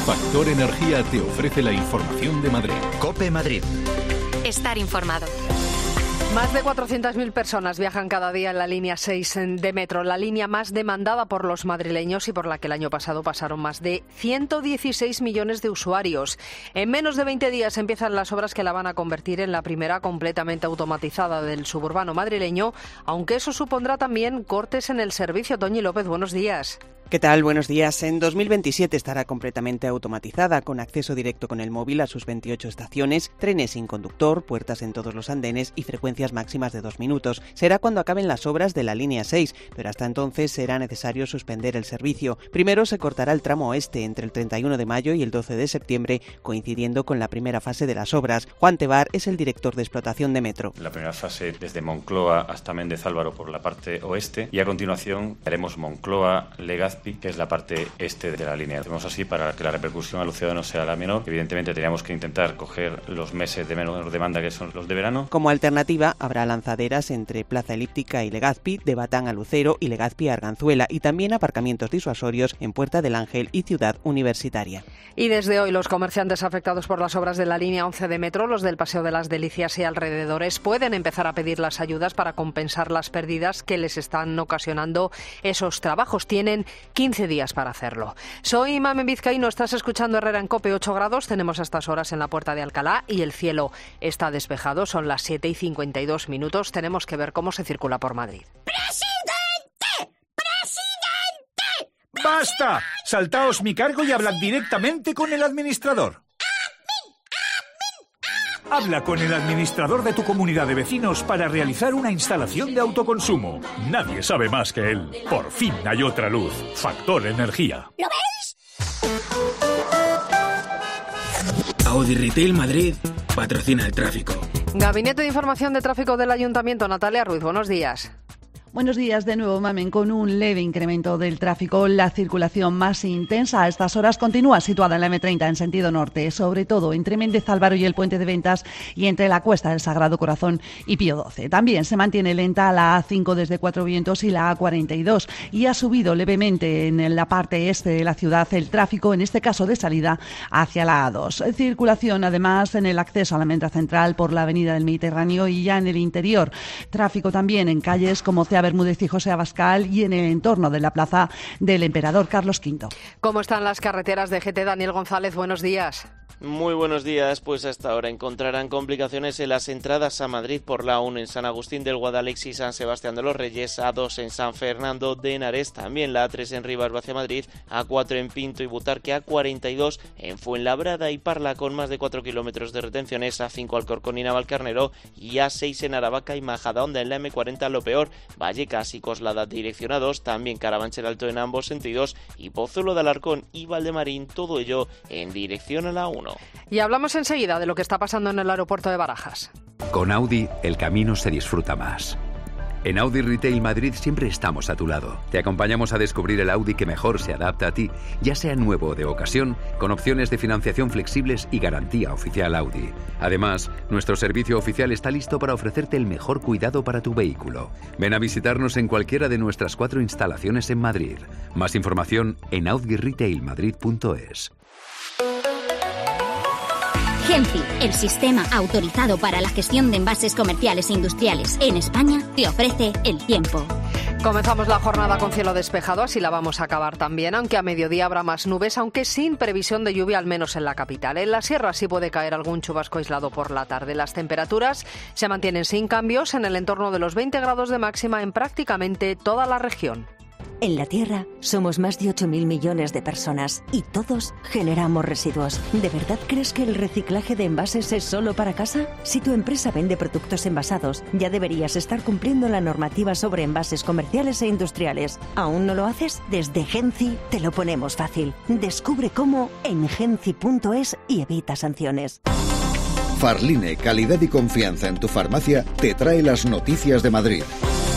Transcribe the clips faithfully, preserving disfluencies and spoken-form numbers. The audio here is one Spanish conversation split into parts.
Factor Energía te ofrece la información de Madrid. COPE Madrid. Estar informado. Más de cuatrocientas mil personas viajan cada día en la línea seis de metro, la línea más demandada por los madrileños y por la que el año pasado pasaron más de ciento dieciséis millones de usuarios. En menos de veinte días empiezan las obras que la van a convertir en la primera completamente automatizada del suburbano madrileño, aunque eso supondrá también cortes en el servicio. Toñi López, buenos días. ¿Qué tal? Buenos días. En dos mil veintisiete estará completamente automatizada, con acceso directo con el móvil a sus veintiocho estaciones, trenes sin conductor, puertas en todos los andenes y frecuencias máximas de dos minutos. Será cuando acaben las obras de la línea seis, pero hasta entonces será necesario suspender el servicio. Primero se cortará el tramo oeste entre el treinta y uno de mayo y el doce de septiembre, coincidiendo con la primera fase de las obras. Juan Tebar es el director de explotación de Metro. La primera fase desde Moncloa hasta Méndez Álvaro por la parte oeste, y a continuación haremos Moncloa, Legazpi, que es la parte este de la línea. Hacemos así para que la repercusión al ciudadano sea la menor. Evidentemente teníamos que intentar coger los meses de menor demanda, que son los de verano. Como alternativa habrá lanzaderas entre Plaza Elíptica y Legazpi, de Batán a Lucero y Legazpi a Arganzuela, y también aparcamientos disuasorios en Puerta del Ángel y Ciudad Universitaria. Y desde hoy los comerciantes afectados por las obras de la línea once de metro, los del Paseo de las Delicias y alrededores, pueden empezar a pedir las ayudas para compensar las pérdidas que les están ocasionando esos trabajos. Tienen quince días para hacerlo. Soy Mamen Vizcaíno, estás escuchando Herrera en COPE. Ocho grados tenemos a estas horas en la Puerta de Alcalá y el cielo está despejado. Son las siete y cincuenta y dos minutos. Tenemos que ver cómo se circula por Madrid. ¡Presidente! ¡Presidente! ¡Basta! Saltaos mi cargo y hablad directamente con el administrador. Habla con el administrador de tu comunidad de vecinos para realizar una instalación de autoconsumo. Nadie sabe más que él. Por fin hay otra luz. Factor Energía. ¿Lo veis? Audi Retail Madrid patrocina el tráfico. Gabinete de Información de Tráfico del Ayuntamiento, Natalia Ruiz, buenos días. Buenos días de nuevo, Mamen. Con un leve incremento del tráfico, la circulación más intensa a estas horas continúa situada en la eme treinta en sentido norte, sobre todo entre Méndez Álvaro y el Puente de Ventas y entre la Cuesta del Sagrado Corazón y Pío doce. También se mantiene lenta la a cinco desde Cuatro Vientos y la a cuarenta y dos, y ha subido levemente en la parte este de la ciudad el tráfico, en este caso de salida hacia la a dos. Circulación además en el acceso a la Almendra Central por la Avenida del Mediterráneo y ya en el interior. Tráfico también en calles como Cea Bermúdez y José Abascal y en el entorno de la plaza del Emperador Carlos quinto. ¿Cómo están las carreteras de G T? Daniel González, buenos días. Muy buenos días, pues hasta ahora encontrarán complicaciones en las entradas a Madrid por la uno en San Agustín del Guadalix y San Sebastián de los Reyes, a dos en San Fernando de Henares, también la a tres en Rivas hacia Madrid, a cuatro en Pinto y Butarque, a cuarenta y dos en Fuenlabrada y Parla con más de cuatro kilómetros de retenciones, a cinco Alcorcón y Navalcarnero y a seis en Aravaca y Majadahonda en la eme cuarenta. Lo peor, Vallecas y Coslada dirección a dos, también Carabanchel Alto en ambos sentidos y Pozuelo de Alarcón y Valdemarín, todo ello en dirección a la uno. Y hablamos enseguida de lo que está pasando en el aeropuerto de Barajas. Con Audi, el camino se disfruta más. En Audi Retail Madrid siempre estamos a tu lado. Te acompañamos a descubrir el Audi que mejor se adapta a ti, ya sea nuevo o de ocasión, con opciones de financiación flexibles y garantía oficial Audi. Además, nuestro servicio oficial está listo para ofrecerte el mejor cuidado para tu vehículo. Ven a visitarnos en cualquiera de nuestras cuatro instalaciones en Madrid. Más información en audi retail madrid punto es. Genci, el sistema autorizado para la gestión de envases comerciales e industriales en España, te ofrece el tiempo. Comenzamos la jornada con cielo despejado, así la vamos a acabar también, aunque a mediodía habrá más nubes, aunque sin previsión de lluvia, al menos en la capital. En la sierra sí puede caer algún chubasco aislado por la tarde. Las temperaturas se mantienen sin cambios en el entorno de los veinte grados de máxima en prácticamente toda la región. En la Tierra somos más de ocho mil millones de personas y todos generamos residuos. ¿De verdad crees que el reciclaje de envases es solo para casa? Si tu empresa vende productos envasados, ya deberías estar cumpliendo la normativa sobre envases comerciales e industriales. ¿Aún no lo haces? Desde Genci te lo ponemos fácil. Descubre cómo en genci punto es y evita sanciones. Farline, calidad y confianza en tu farmacia, te trae las noticias de Madrid.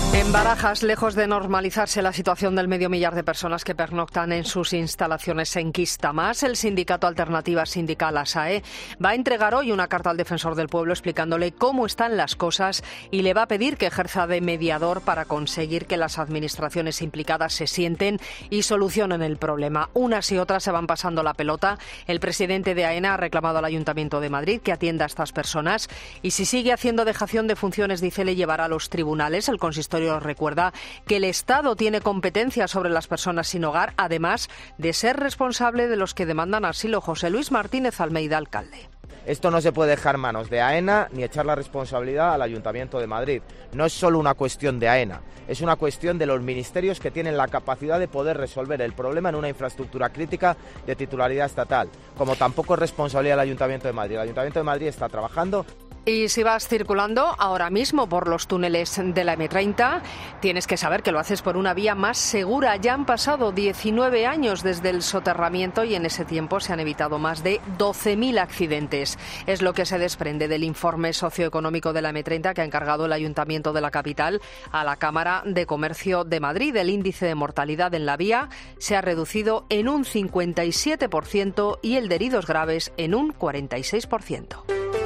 En Barajas, lejos de normalizarse la situación del medio millar de personas que pernoctan en sus instalaciones en Quistamas, el sindicato Alternativa Sindical ASAE va a entregar hoy una carta al defensor del pueblo explicándole cómo están las cosas y le va a pedir que ejerza de mediador para conseguir que las administraciones implicadas se sienten y solucionen el problema. Unas y otras se van pasando la pelota. El presidente de AENA ha reclamado al Ayuntamiento de Madrid que atienda a estas personas y si sigue haciendo dejación de funciones, dice, le llevará a los tribunales. El consistorio recuerda que el Estado tiene competencia sobre las personas sin hogar, además de ser responsable de los que demandan asilo. José Luis Martínez Almeida, alcalde. Esto no se puede dejar en manos de AENA ni echar la responsabilidad al Ayuntamiento de Madrid. No es solo una cuestión de AENA, es una cuestión de los ministerios que tienen la capacidad de poder resolver el problema en una infraestructura crítica de titularidad estatal, como tampoco es responsabilidad del Ayuntamiento de Madrid. El Ayuntamiento de Madrid está trabajando. Y si vas circulando ahora mismo por los túneles de la eme treinta, tienes que saber que lo haces por una vía más segura. Ya han pasado diecinueve años desde el soterramiento y en ese tiempo se han evitado más de doce mil accidentes. Es lo que se desprende del informe socioeconómico de la eme treinta que ha encargado el Ayuntamiento de la capital a la Cámara de Comercio de Madrid. El índice de mortalidad en la vía se ha reducido en un cincuenta y siete por ciento y el de heridos graves en un cuarenta y seis por ciento.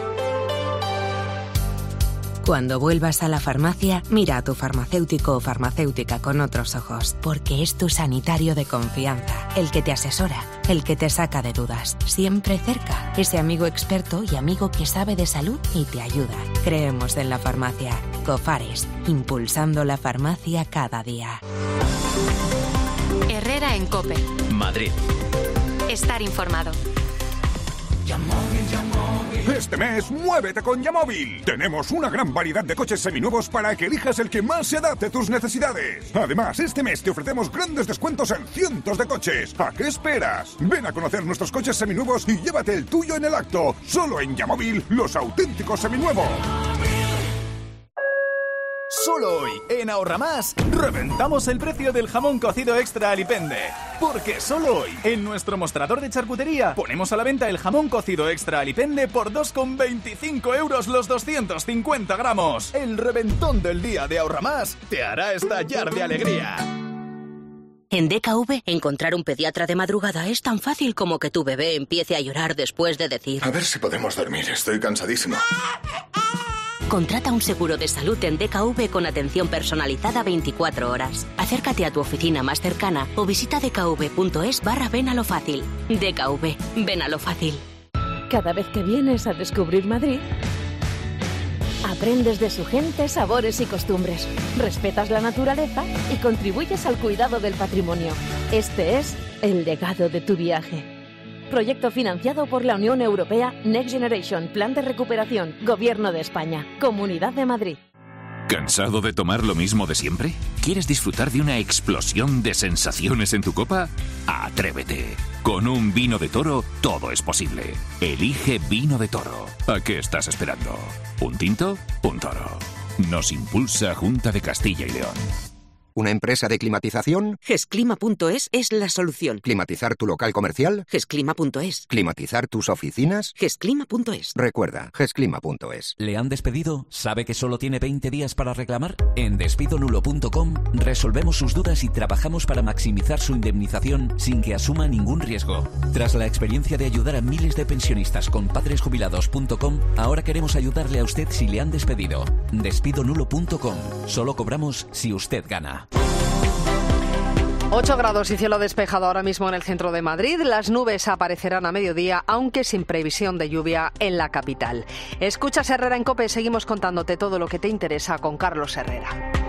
Cuando vuelvas a la farmacia, mira a tu farmacéutico o farmacéutica con otros ojos, porque es tu sanitario de confianza, el que te asesora, el que te saca de dudas, siempre cerca, ese amigo experto y amigo que sabe de salud y te ayuda. Creemos en la farmacia. Cofares, impulsando la farmacia cada día. Herrera en COPE. Madrid. Estar informado. Este mes, muévete con Yamóvil. Tenemos una gran variedad de coches seminuevos para que elijas el que más se adapte a tus necesidades. Además, este mes te ofrecemos grandes descuentos en cientos de coches. ¿A qué esperas? Ven a conocer nuestros coches seminuevos y llévate el tuyo en el acto. Solo en Yamóvil, los auténticos seminuevos. Solo hoy, en Ahorra Más, reventamos el precio del jamón cocido extra Alipende. Porque solo hoy, en nuestro mostrador de charcutería, ponemos a la venta el jamón cocido extra Alipende por dos con veinticinco euros los doscientos cincuenta gramos. El reventón del día de Ahorra Más te hará estallar de alegría. En D K V, encontrar un pediatra de madrugada es tan fácil como que tu bebé empiece a llorar después de decir: a ver si podemos dormir, estoy cansadísimo. Contrata un seguro de salud en D K V con atención personalizada veinticuatro horas. Acércate a tu oficina más cercana o visita dkv.es barra ven a lo fácil. D K V, ven a lo fácil. Cada vez que vienes a descubrir Madrid, aprendes de su gente, sabores y costumbres, respetas la naturaleza y contribuyes al cuidado del patrimonio. Este es el legado de tu viaje. Proyecto financiado por la Unión Europea Next Generation, Plan de Recuperación, Gobierno de España, Comunidad de Madrid. ¿Cansado de tomar lo mismo de siempre? ¿Quieres disfrutar de una explosión de sensaciones en tu copa? ¡Atrévete! Con un vino de Toro todo es posible. Elige Vino de Toro. ¿A qué estás esperando? ¿Un tinto? Un Toro. Nos impulsa Junta de Castilla y León. ¿Una empresa de climatización? Gesclima punto es es la solución. ¿Climatizar tu local comercial? Gesclima punto es. ¿Climatizar tus oficinas? Gesclima punto es. Recuerda, gesclima punto es. ¿Le han despedido? ¿Sabe que solo tiene veinte días para reclamar? En despido nulo punto com resolvemos sus dudas y trabajamos para maximizar su indemnización sin que asuma ningún riesgo. Tras la experiencia de ayudar a miles de pensionistas con padres jubilados punto com, ahora queremos ayudarle a usted si le han despedido. despido nulo punto com. Solo cobramos si usted gana. ocho grados y cielo despejado ahora mismo en el centro de Madrid. Las nubes aparecerán a mediodía, aunque sin previsión de lluvia en la capital. Escuchas Herrera en COPE, seguimos contándote todo lo que te interesa con Carlos Herrera.